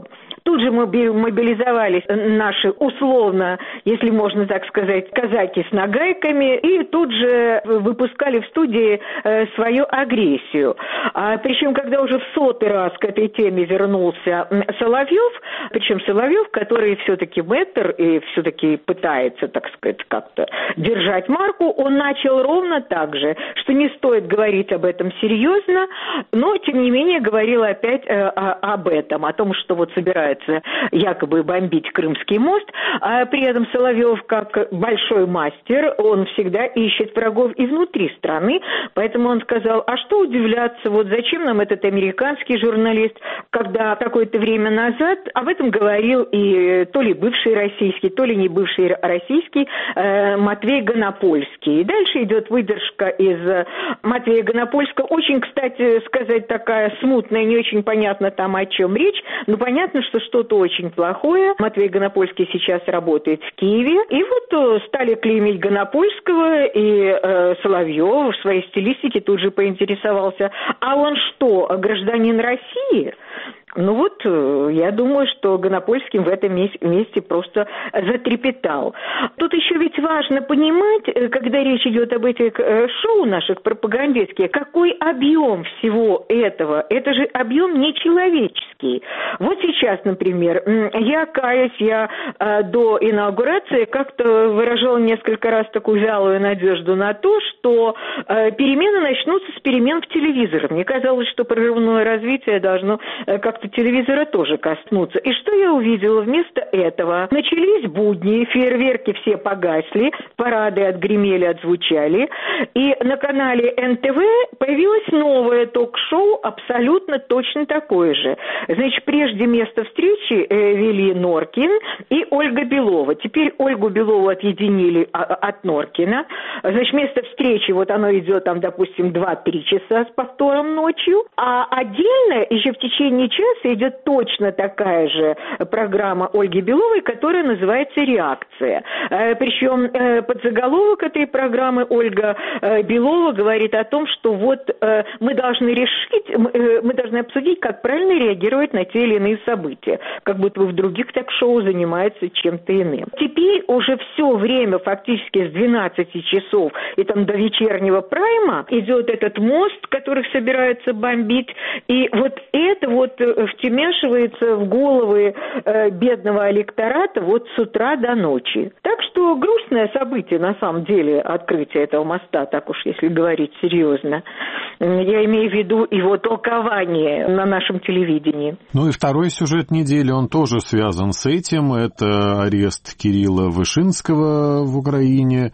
Тут же мобилизовались наши условно, если можно так сказать, казаки с нагайками, и тут же выпускали в студии свою агрессию. Причем, когда уже в 100-й раз к этой теме вернулся Соловьев, причем Соловьев, который все-таки мэтр и все-таки пытается, так сказать, как-то держать марку, он начал ровно так же, что не стоит говорить об этом серьезно, но, тем не менее, говорил опять об этом, о том, что вот собирается якобы бомбить Крымский мост, а при этом Соловьев, как большой мастер, он всегда ищет врагов и внутри страны, поэтому он сказал, а что удивляться, вот зачем нам этот американский журналист, когда какое-то время назад об этом говорил и то ли бывший российский, то ли не бывший российский Матвей Гонопольский. И дальше идет выдержка из Матвея Гонопольского. Очень, кстати сказать, такая смутная, не очень понятно там о чем речь, но понятно, что что-то очень плохое. Матвей Гонопольский сейчас работает в Киеве. И вот стали клеймить Гонопольского, и Соловьев в своей стилистике тут же поинтересовался, а он что, гражданин России? Ну вот, я думаю, что Гонопольский в этом месте просто затрепетал. Тут еще ведь важно понимать, когда речь идет об этих шоу наших пропагандистских, какой объем всего этого. Это же объем нечеловеческий. Вот сейчас, например, я каюсь, я до инаугурации как-то выражала несколько раз такую вялую надежду на то, что перемены начнутся с перемен в телевизоре. Мне казалось, что прорывное развитие должно как-то телевизора тоже коснуться. И что я увидела вместо этого? Начались будни, фейерверки все погасли, парады отгремели, отзвучали. И на канале НТВ появилось новое ток-шоу, абсолютно точно такое же. Значит, прежде место встречи вели Норкин и Ольга Белова. Теперь Ольгу Белову отъединили от Норкина. Значит, место встречи, вот оно идет там, допустим, 2-3 часа с повтором ночью. А отдельно еще в течение часа идет точно такая же программа Ольги Беловой, которая называется «Реакция». Причем подзаголовок этой программы Ольга Белова говорит о том, что вот мы должны решить, мы должны обсудить, как правильно реагировать на те или иные события, как будто бы в других ток-шоу занимаются чем-то иным. Теперь уже все время, фактически с 12 часов и там до вечернего прайма, идет этот мост, который собираются бомбить, и вот это вот втемяшивается в головы бедного электората вот с утра до ночи. Так что грустное событие, на самом деле, открытие этого моста, так уж если говорить серьезно. Я имею в виду его толкование на нашем телевидении. Ну и второй сюжет недели, он тоже связан с этим. Это арест Кирилла Вышинского в Украине,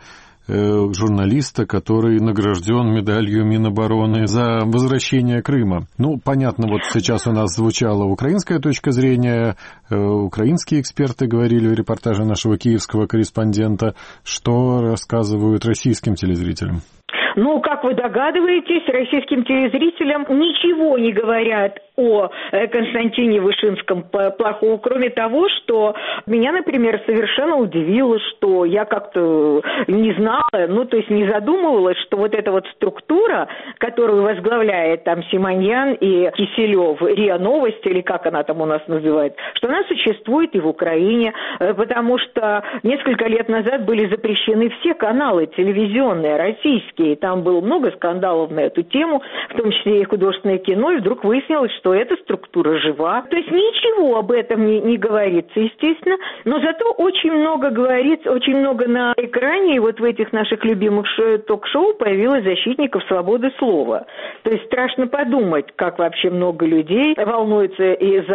журналиста, который награжден медалью Минобороны за возвращение Крыма. Ну, понятно, вот сейчас у нас звучала украинская точка зрения, украинские эксперты говорили в репортаже нашего киевского корреспондента, что рассказывают российским телезрителям. Ну, как вы догадываетесь, российским телезрителям ничего не говорят о Константине Вышинском плохого, кроме того, что меня, например, совершенно удивило, что я как-то не знала, ну, то есть не задумывалась, что вот эта вот структура, которую возглавляет там Симоньян и Киселев, РИА Новости, или как она там у нас называется, что она существует и в Украине, потому что несколько лет назад были запрещены все каналы телевизионные, российские, там было много скандалов на эту тему, в том числе и художественное кино, и вдруг выяснилось, что эта структура жива. То есть ничего об этом не говорится, естественно, но зато очень много говорится, очень много на экране, и вот в этих наших любимых ток-шоу появилось защитников свободы слова. То есть страшно подумать, как вообще много людей волнуются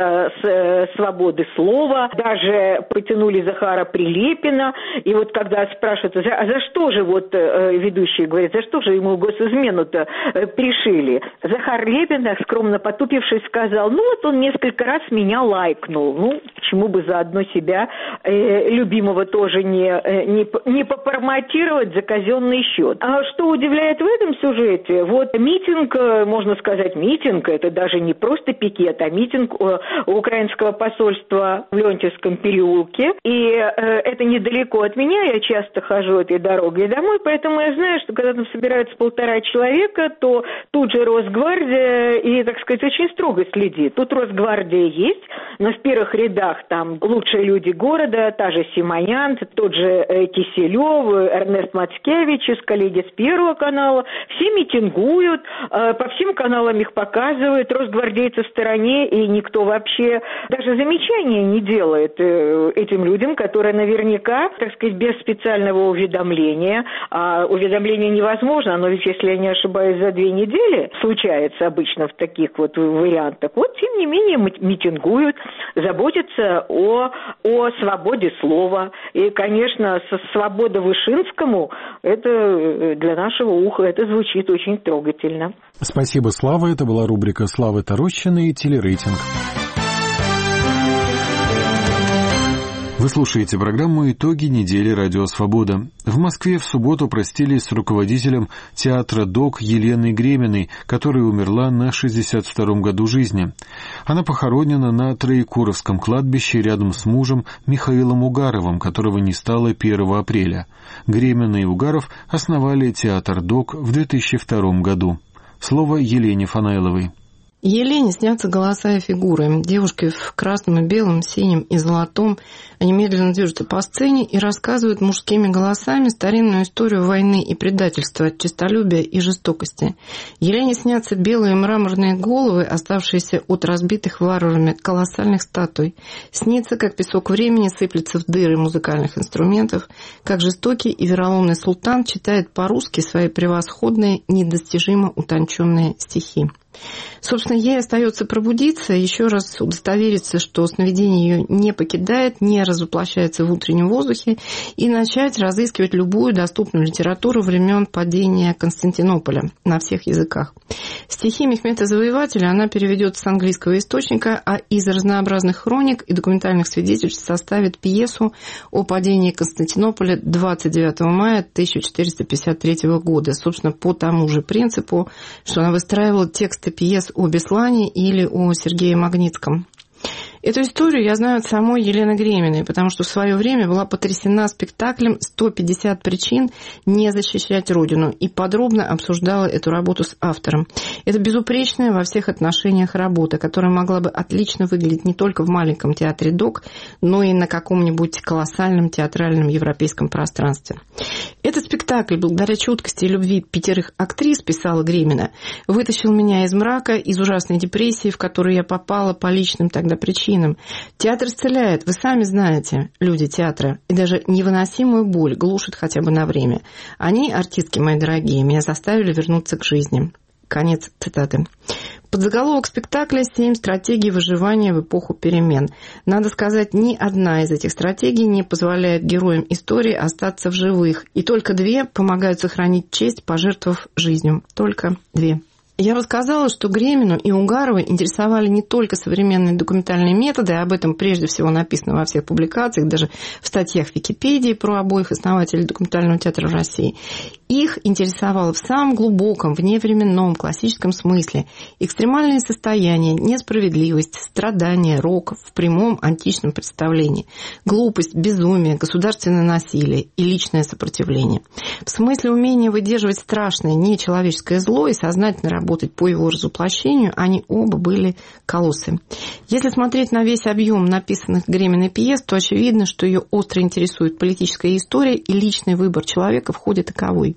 из-за свободы слова. Даже потянули Захара Прилепина, и вот когда спрашивают, а за что же вот ведущие говорят, за что же ему госизмену-то пришили? Захар Лепин, так скромно потупившись, сказал, ну вот он несколько раз меня лайкнул, ну почему бы заодно себя любимого тоже не поформатировать за казенный счет. А что удивляет в этом сюжете, вот митинг, можно сказать митинг, это даже не просто пикет, а митинг украинского посольства в Леонтьевском переулке, и это недалеко от меня, я часто хожу этой дорогой домой, поэтому я знаю, что когда там собираются собираются 1,5 человека, то тут же Росгвардия и, так сказать, очень строго следит. Тут Росгвардия есть, но в первых рядах там лучшие люди города, та же Симонян, тот же Киселев, Эрнест Мацкевич, коллеги с Первого канала. Все митингуют, по всем каналам их показывают, росгвардейцы в стороне, и никто вообще даже замечания не делает этим людям, которые наверняка, так сказать, без специального уведомления, а уведомление невозможно, оно ведь, если я не ошибаюсь, за 2 недели случается обычно в таких вот вариантах. Вот, тем не менее, митингуют, заботятся о свободе слова. И, конечно, свобода Вышинскому, это для нашего уха, это звучит очень трогательно. Спасибо, Слава. Это была рубрика Славы Тарощиной и телерейтинг. Вы слушаете программу «Итоги недели Радио Свобода». В Москве в субботу простились с руководителем театра ДОК Еленой Греминой, которая умерла на 62-м году жизни. Она похоронена на Троекуровском кладбище рядом с мужем Михаилом Угаровым, которого не стало 1 апреля. Гремина и Угаров основали театр ДОК в 2002 году. Слово Елене Фанайловой. Елене снятся голоса и фигуры. Девушки в красном и белом, синем и золотом. Они медленно движутся по сцене и рассказывают мужскими голосами старинную историю войны и предательства, честолюбия и жестокости. Елене снятся белые мраморные головы, оставшиеся от разбитых варварами колоссальных статуй. Снится, как песок времени сыплется в дыры музыкальных инструментов, как жестокий и вероломный султан читает по-русски свои превосходные, недостижимо утонченные стихи. Собственно, ей остается пробудиться, еще раз удостовериться, что сновидение ее не покидает, не развоплощается в утреннем воздухе, и начать разыскивать любую доступную литературу времен падения Константинополя на всех языках. Стихи Мехмета Завоевателя она переведет с английского источника, а из разнообразных хроник и документальных свидетельств составит пьесу о падении Константинополя 29 мая 1453 года, собственно, по тому же принципу, что она выстраивала тексты пьес о Беслане или о Сергее Магнитском. Эту историю я знаю от самой Елены Греминой, потому что в свое время была потрясена спектаклем «150 причин не защищать Родину» и подробно обсуждала эту работу с автором. Это безупречная во всех отношениях работа, которая могла бы отлично выглядеть не только в маленьком театре ДОК, но и на каком-нибудь колоссальном театральном европейском пространстве. Этот спектакль, благодаря чуткости и любви 5 актрис, писала Гремина, вытащил меня из мрака, из ужасной депрессии, в которую я попала по личным тогда причинам. Театр исцеляет, вы сами знаете, люди театра, и даже невыносимую боль глушит хотя бы на время. Они, артистки мои дорогие, меня заставили вернуться к жизни. Конец цитаты. Подзаголовок спектакля «7 стратегий выживания в эпоху перемен». Надо сказать, ни одна из этих стратегий не позволяет героям истории остаться в живых, и только 2 помогают сохранить честь, пожертвовав жизнью. Только 2. Я бы сказала, что Гремину и Угарова интересовали не только современные документальные методы, об этом прежде всего написано во всех публикациях, даже в статьях в Википедии про обоих основателей документального театра в России. Их интересовало в самом глубоком, вневременном, классическом смысле экстремальные состояния, несправедливость, страдания, рок в прямом античном представлении, глупость, безумие, государственное насилие и личное сопротивление. В смысле умения выдерживать страшное нечеловеческое зло и сознательно работать по его разоплощению, они оба были колоссы. Если смотреть на весь объем написанных Греминой пьес, то очевидно, что ее остро интересует политическая история, и личный выбор человека в ходе таковой.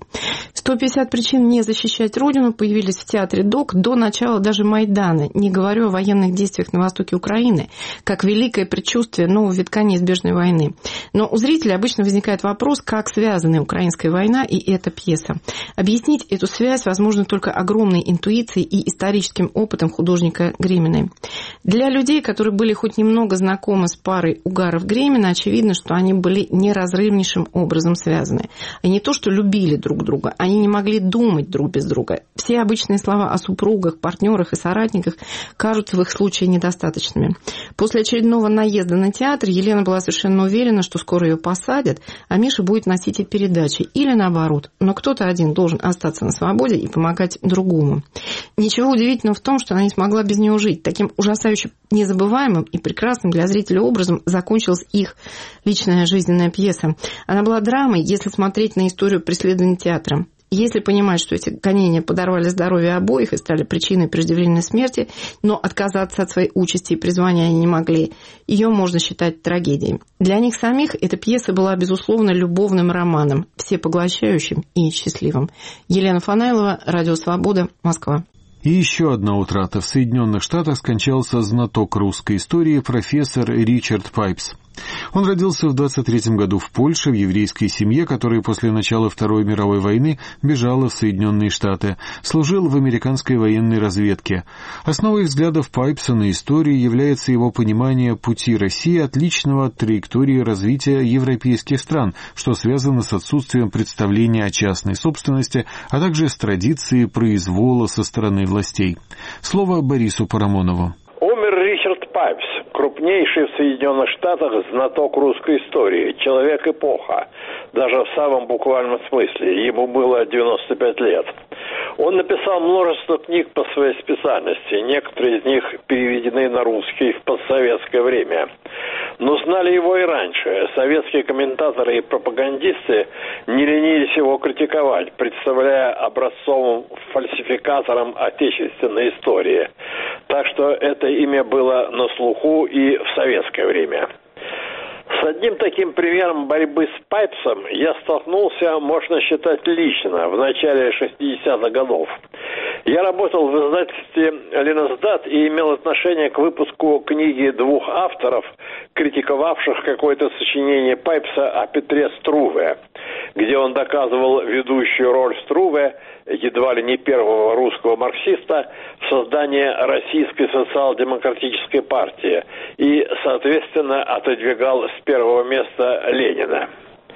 150 причин не защищать Родину появились в театре ДОК до начала даже Майдана, не говорю о военных действиях на востоке Украины, как великое предчувствие нового витка неизбежной войны. Но у зрителя обычно возникает вопрос, как связаны украинская война и эта пьеса. Объяснить эту связь возможно только огромной интуицией и историческим опытом художника Греминой. Для людей, которые были хоть немного знакомы с парой Угаров-Гремина, очевидно, что они были неразрывнейшим образом связаны. И не то, что любили друг друга, они не могли думать друг без друга. Все обычные слова о супругах, партнерах и соратниках кажутся в их случае недостаточными. После очередного наезда на театр Елена была совершенно уверена, что скоро ее посадят, а Миша будет носить передачи. Или наоборот. Но кто-то один должен остаться на свободе и помогать другому. Ничего удивительного в том, что она не смогла без него жить. Таким ужасающе незабываемым и прекрасным для зрителя образом закончилась их личная жизненная пьеса. Она была драмой, если смотреть на историю преследования театра. Если понимать, что эти гонения подорвали здоровье обоих и стали причиной преждевременной смерти, но отказаться от своей участи и призвания они не могли, ее можно считать трагедией. Для них самих эта пьеса была, безусловно, любовным романом, всепоглощающим и счастливым. Елена Фанайлова, Радио Свобода, Москва. И еще одна утрата. В Соединенных Штатах скончался знаток русской истории профессор Ричард Пайпс. Он родился в 23 году в Польше, в еврейской семье, которая после начала Второй мировой войны бежала в Соединенные Штаты. Служил в американской военной разведке. Основой взглядов Пайпса на историю является его понимание пути России, отличного от траектории развития европейских стран, что связано с отсутствием представления о частной собственности, а также с традицией произвола со стороны властей. Слово Борису Парамонову. Умер Ричард Пайпс, крупнейший в Соединенных Штатах знаток русской истории, человек-эпоха, даже в самом буквальном смысле. Ему было 95 лет. Он написал множество книг по своей специальности, некоторые из них переведены на русский в постсоветское время. Но знали его и раньше. Советские комментаторы и пропагандисты не ленились его критиковать, представляя образцовым фальсификатором отечественной истории. Так что это имя было на слуху и в советское время. С одним таким примером борьбы с Пайпсом я столкнулся, можно считать, лично, в начале 60-х годов. Я работал в издательстве «Ленсдат» и имел отношение к выпуску книги двух авторов, критиковавших какое-то сочинение Пайпса о Петре Струве, где он доказывал ведущую роль Струве, едва ли не первого русского марксиста, в создании Российской социал-демократической партии и, соответственно, отодвигал с первого места Ленина.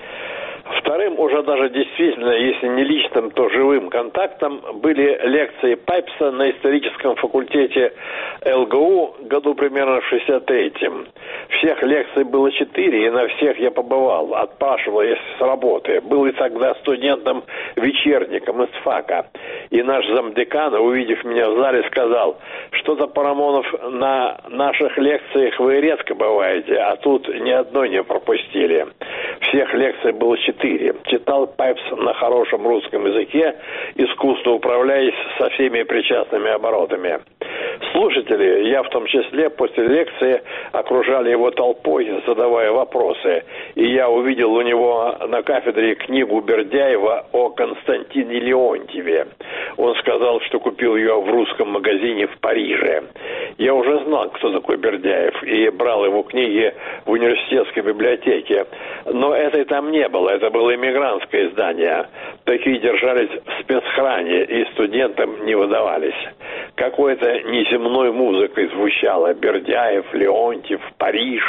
Вторым, уже даже действительно, если не личным, то живым контактом были лекции Пайпса на историческом факультете ЛГУ году примерно в 63-м. Всех лекций было 4, и на всех я побывал, отпрашивал, если с работы. Был и тогда студентом-вечерником из ФАКа. И наш замдекана, увидев меня в зале, сказал: что-то, Парамонов, на наших лекциях вы редко бываете, а тут ни одной не пропустили. Всех лекций было 4. Читал Пайпс на хорошем русском языке, искусно управляясь со всеми причастными оборотами. Слушатели, я в том числе, после лекции окружали его толпой, задавая вопросы. И я увидел у него на кафедре книгу Бердяева о Константине Леонтьеве. Он сказал, что купил ее в русском магазине в Париже. Я уже знал, кто такой Бердяев, и брал его книги в университетской библиотеке. Но этой там не было, это было иммигрантское издание. Такие держались в спецхране и студентам не выдавались. Какой-то неземной музыкой звучало: Бердяев, Леонтьев, Париж.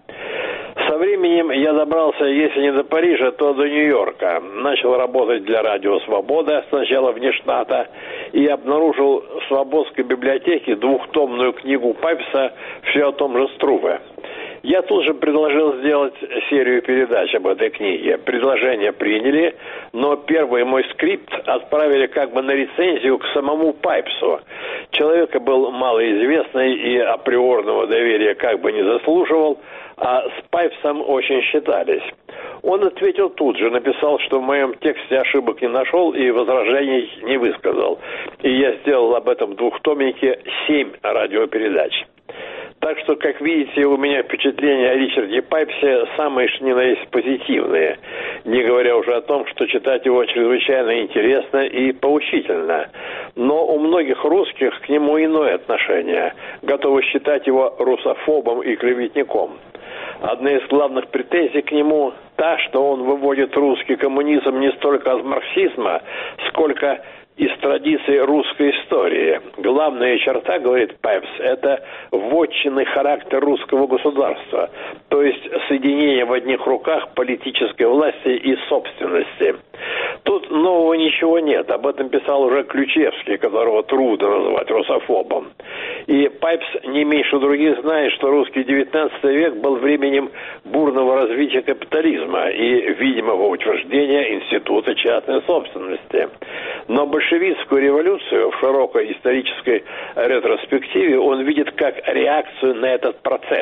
Со временем я добрался, если не до Парижа, то до Нью-Йорка. Начал работать для Радио Свобода, сначала вне штата, и обнаружил в Свободской библиотеке двухтомную книгу Пайпса «Все о том же Струве». Я тут же предложил сделать серию передач об этой книге. Предложение приняли, но первый мой скрипт отправили как бы на рецензию к самому Пайпсу. Человек был малоизвестный и априорного доверия как бы не заслуживал, а с Пайпсом очень считались. Он ответил тут же, написал, что в моем тексте ошибок не нашел и возражений не высказал. И я сделал об этом двухтомнике 7 радиопередач. Так что, как видите, у меня впечатления о Ричарде Пайпсе самые что ни на есть позитивные, не говоря уже о том, что читать его чрезвычайно интересно и поучительно. Но у многих русских к нему иное отношение, готовы считать его русофобом и клеветником. Одна из главных претензий к нему та, что он выводит русский коммунизм не столько из марксизма, сколько из традиции русской истории. Главная черта, говорит Пайпс, это вотчинный характер русского государства, то есть соединение в одних руках политической власти и собственности. Тут нового ничего нет, об этом писал уже Ключевский, которого трудно называть русофобом. И Пайпс не меньше других знает, что русский XIX век был временем бурного развития капитализма и видимого утверждения института частной собственности. Но большевистскую революцию в широкой исторической ретроспективе он видит как реакцию на этот процесс.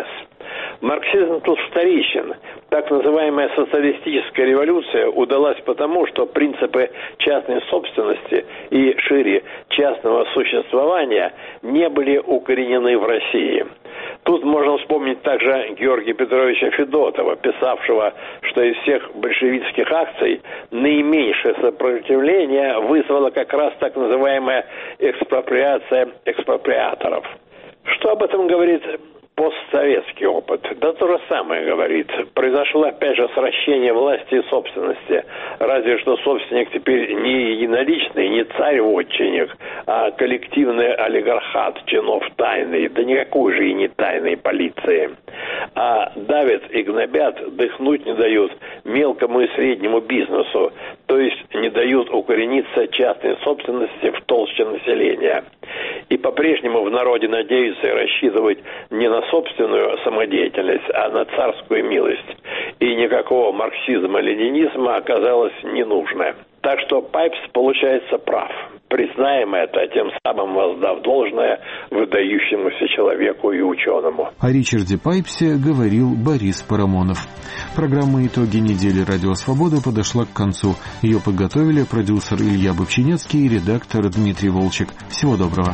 Марксизм тут вторичен. Так называемая социалистическая революция удалась потому, что принципы частной собственности и, шире, частного существования не были укоренены в России. Тут можно вспомнить также Георгия Петровича Федотова, писавшего, что из всех большевистских акций наименьшее сопротивление вызвала как раз так называемая экспроприация экспроприаторов. Что об этом говорит постсоветский опыт? Да то же самое говорит. Произошло опять же сращение власти и собственности. Разве что собственник теперь не единоличный, не царь-вотчинник, а коллективный олигархат чинов тайной, да никакой же и не тайной полиции. А давят и гнобят, дыхнуть не дают мелкому и среднему бизнесу, то есть не дают укорениться частной собственности в толще населения. И по-прежнему в народе надеются и рассчитывать не на собственную самодеятельность, а на царскую милость. И никакого марксизма-ленинизма оказалось не нужно. Так что Пайпс, получается, прав. Признаем это, тем самым воздав должное выдающемуся человеку и ученому. О Ричарде Пайпсе говорил Борис Парамонов. Программа «Итоги недели Радио Свобода» подошла к концу. Ее подготовили продюсер Илья Бобчинецкий и редактор Дмитрий Волчек. Всего доброго.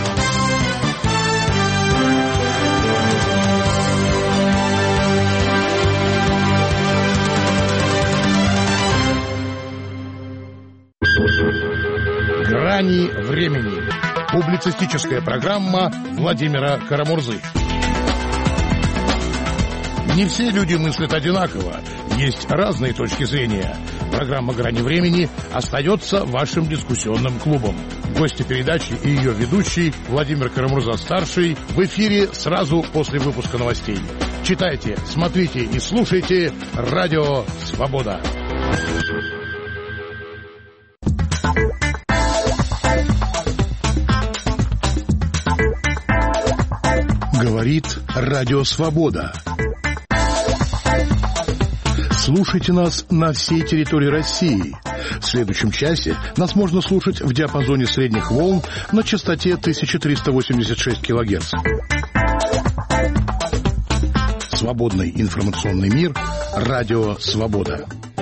«Грани времени». Публицистическая программа Владимира Карамурзы. Не все люди мыслят одинаково. Есть разные точки зрения. Программа «Грани времени» остается вашим дискуссионным клубом. Гости передачи и ее ведущий Владимир Карамурза-старший в эфире сразу после выпуска новостей. Читайте, смотрите и слушайте «Радио Свобода». Говорит Радио Свобода. Слушайте нас на всей территории России. В следующем часе нас можно слушать в диапазоне средних волн на частоте 1386 кГц. Свободный информационный мир. Радио Свобода.